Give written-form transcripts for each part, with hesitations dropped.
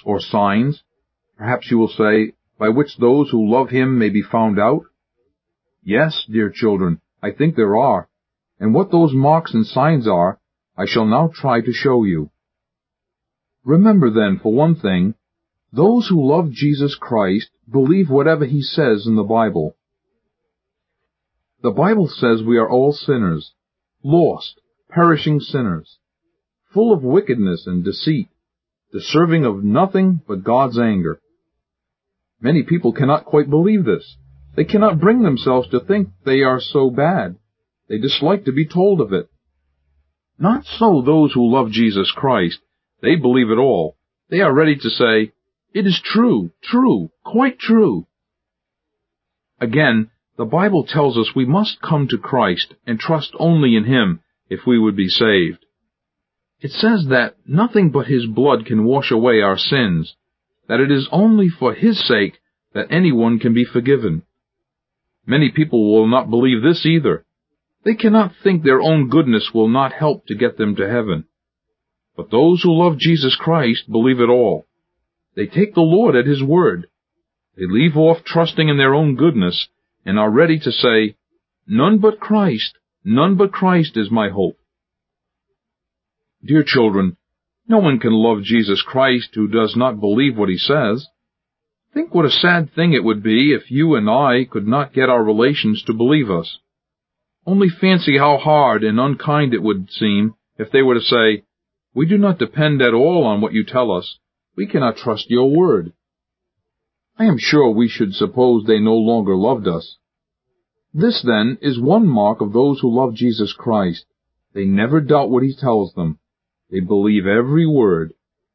or signs? Perhaps you will say, by which those who love him may be found out? Yes, dear children, I think there are. And what those marks and signs are, I shall now try to show you. Remember then, for one thing, those who love Jesus Christ believe whatever he says in the Bible. The Bible says we are all sinners, lost, perishing sinners, full of wickedness and deceit, deserving of nothing but God's anger. Many people cannot quite believe this. They cannot bring themselves to think they are so bad. They dislike to be told of it. Not so those who love Jesus Christ. They believe it all. They are ready to say, "It is true, true, quite true." Again, the Bible tells us we must come to Christ and trust only in him if we would be saved. It says that nothing but his blood can wash away our sins, that it is only for his sake that anyone can be forgiven. Many people will not believe this either. They cannot think their own goodness will not help to get them to heaven. But those who love Jesus Christ believe it all. They take the Lord at his word. They leave off trusting in their own goodness and are ready to say, none but Christ is my hope. Dear children, no one can love Jesus Christ who does not believe what he says. Think what a sad thing it would be if you and I could not get our relations to believe us. Only fancy how hard and unkind it would seem if they were to say, "We do not depend at all on what you tell us. We cannot trust your word." I am sure we should suppose they no longer loved us. This, then, is one mark of those who love Jesus Christ. They never doubt what he tells them. They believe every word.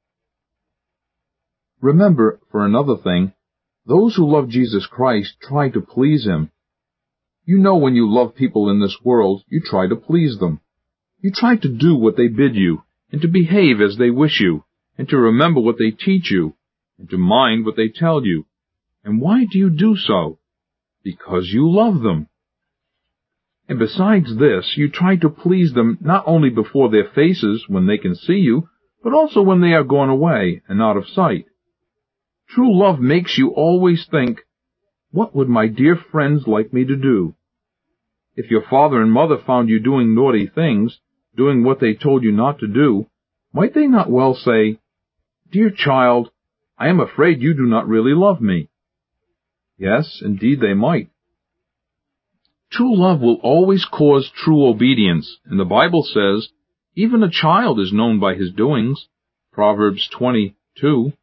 Remember, for another thing, those who love Jesus Christ try to please him. You know when you love people in this world, you try to please them. You try to do what they bid you, and to behave as they wish you, and to remember what they teach you, and to mind what they tell you. And why do you do so? Because you love them. And besides this, you try to please them not only before their faces when they can see you, but also when they are gone away and out of sight. True love makes you always think, what would my dear friends like me to do? If your father and mother found you doing naughty things, doing what they told you not to do, might they not well say, "Dear child, I am afraid you do not really love me"? Yes, indeed they might. True love will always cause true obedience, and the Bible says, even a child is known by his doings. Proverbs 20:2.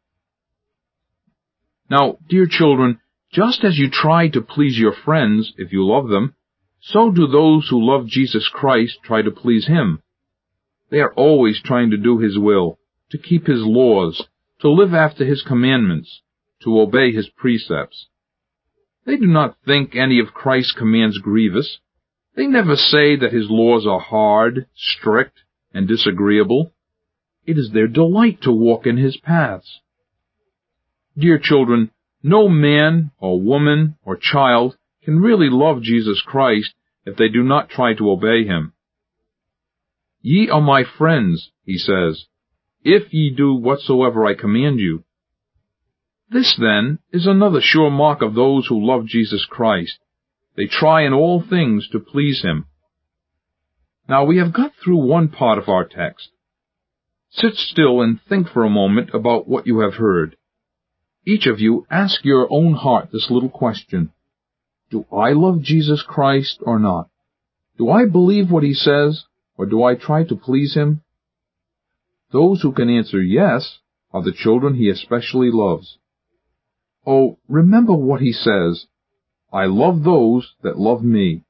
Now, dear children, just as you try to please your friends if you love them, so do those who love Jesus Christ try to please him. They are always trying to do his will, to keep his laws, to live after his commandments, to obey his precepts. They do not think any of Christ's commands grievous. They never say that his laws are hard, strict, and disagreeable. It is their delight to walk in his paths. Dear children, no man or woman or child can really love Jesus Christ if they do not try to obey him. Ye are my friends, he says, if ye do whatsoever I command you. This, then, is another sure mark of those who love Jesus Christ. They try in all things to please him. Now, we have got through one part of our text. Sit still and think for a moment about what you have heard. Each of you ask your own heart this little question. Do I love Jesus Christ or not? Do I believe what he says, or do I try to please him? Those who can answer yes are the children he especially loves. Oh, remember what he says, I love those that love me.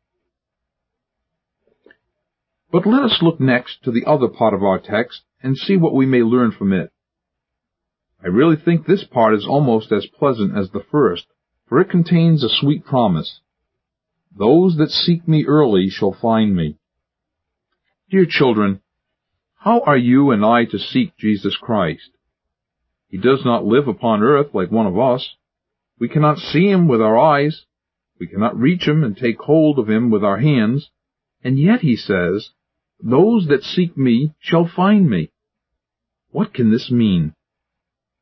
But let us look next to the other part of our text and see what we may learn from it. I really think this part is almost as pleasant as the first, for it contains a sweet promise. Those that seek me early shall find me. Dear children, how are you and I to seek Jesus Christ? He does not live upon earth like one of us. We cannot see him with our eyes. We cannot reach him and take hold of him with our hands. And yet he says, those that seek me shall find me. What can this mean?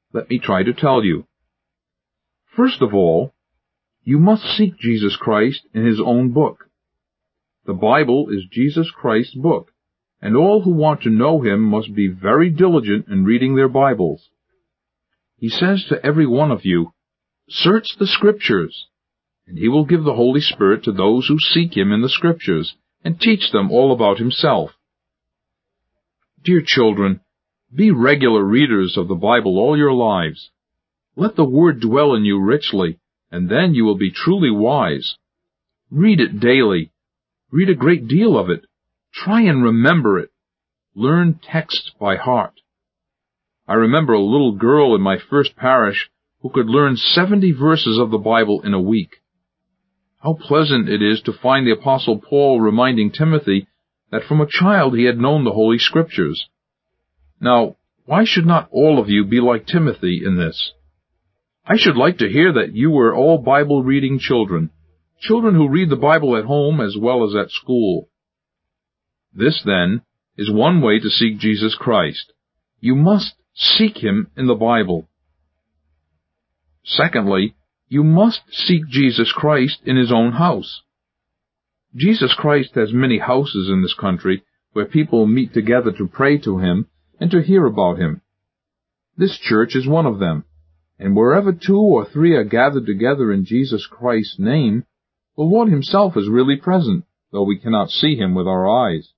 Let me try to tell you. First of all, you must seek Jesus Christ in His own book. The Bible is Jesus Christ's book, and all who want to know Him must be very diligent in reading their Bibles. He says to every one of you, "Search the Scriptures," and He will give the Holy Spirit to those who seek Him in the Scriptures and teach them all about Himself. Dear children, be regular readers of the Bible all your lives. Let the Word dwell in you richly, and then you will be truly wise. Read it daily. Read a great deal of it. Try and remember it. Learn texts by heart. I remember a little girl in my first parish who could learn 70 verses of the Bible in a week. How pleasant it is to find the Apostle Paul reminding Timothy that from a child he had known the Holy Scriptures. Now, why should not all of you be like Timothy in this? I should like to hear that you were all Bible-reading children, children who read the Bible at home as well as at school. This, then, is one way to seek Jesus Christ. You must seek Him in the Bible. Secondly, you must seek Jesus Christ in His own house. Jesus Christ has many houses in this country where people meet together to pray to Him and to hear about Him. This church is one of them. And wherever 2 or 3 are gathered together in Jesus Christ's name, the Lord Himself is really present, though we cannot see Him with our eyes.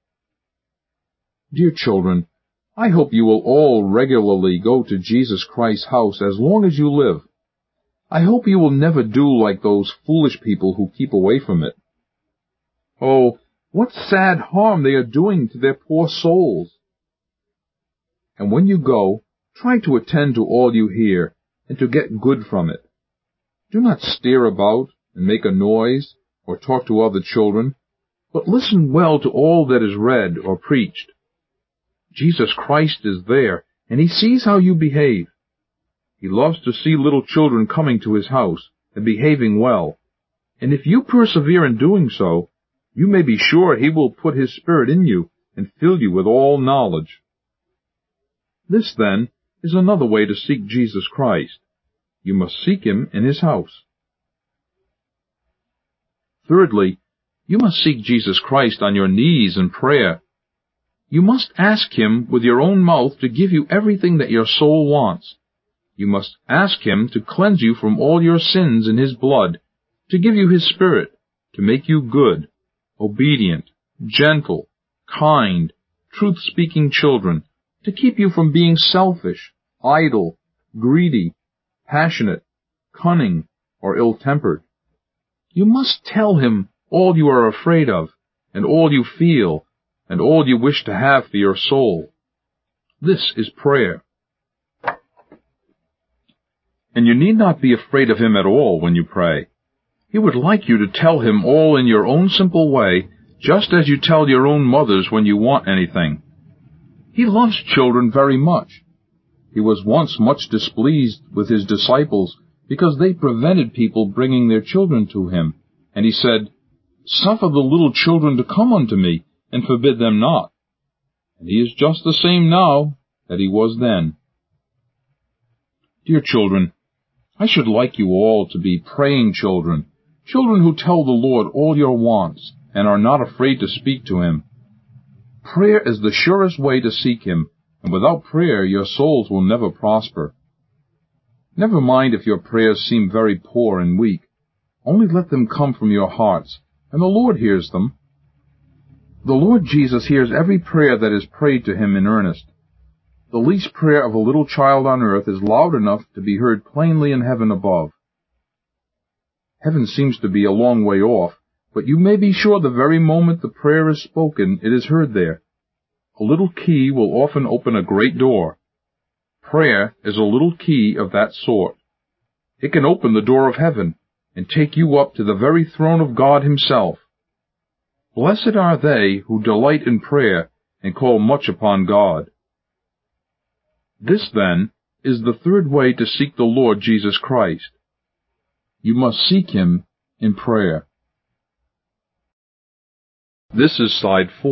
Dear children, I hope you will all regularly go to Jesus Christ's house as long as you live. I hope you will never do like those foolish people who keep away from it. Oh, what sad harm they are doing to their poor souls. And when you go, try to attend to all you hear, and to get good from it. Do not stare about and make a noise, or talk to other children, but listen well to all that is read or preached. Jesus Christ is there, and He sees how you behave. He loves to see little children coming to His house and behaving well, and if you persevere in doing so, you may be sure He will put His Spirit in you and fill you with all knowledge. This, then, is another way to seek Jesus Christ. You must seek Him in His house. Thirdly, you must seek Jesus Christ on your knees in prayer. You must ask Him with your own mouth to give you everything that your soul wants. You must ask Him to cleanse you from all your sins in His blood, to give you His Spirit, to make you good, obedient, gentle, kind, truth-speaking children, to keep you from being selfish, idle, greedy, passionate, cunning, or ill-tempered. You must tell Him all you are afraid of, and all you feel, and all you wish to have for your soul. This is prayer. And you need not be afraid of Him at all when you pray. He would like you to tell Him all in your own simple way, just as you tell your own mothers when you want anything. He loves children very much. He was once much displeased with His disciples because they prevented people bringing their children to Him. And He said, "Suffer the little children to come unto me, and forbid them not." And He is just the same now that He was then. Dear children, I should like you all to be praying children, children who tell the Lord all your wants and are not afraid to speak to Him. Prayer is the surest way to seek Him, and without prayer your souls will never prosper. Never mind if your prayers seem very poor and weak. Only let them come from your hearts, and the Lord hears them. The Lord Jesus hears every prayer that is prayed to Him in earnest. The least prayer of a little child on earth is loud enough to be heard plainly in heaven above. Heaven seems to be a long way off, but you may be sure the very moment the prayer is spoken, it is heard there. A little key will often open a great door. Prayer is a little key of that sort. It can open the door of heaven and take you up to the very throne of God Himself. Blessed are they who delight in prayer and call much upon God. This, then, is the third way to seek the Lord Jesus Christ. You must seek Him in prayer. This is slide 4.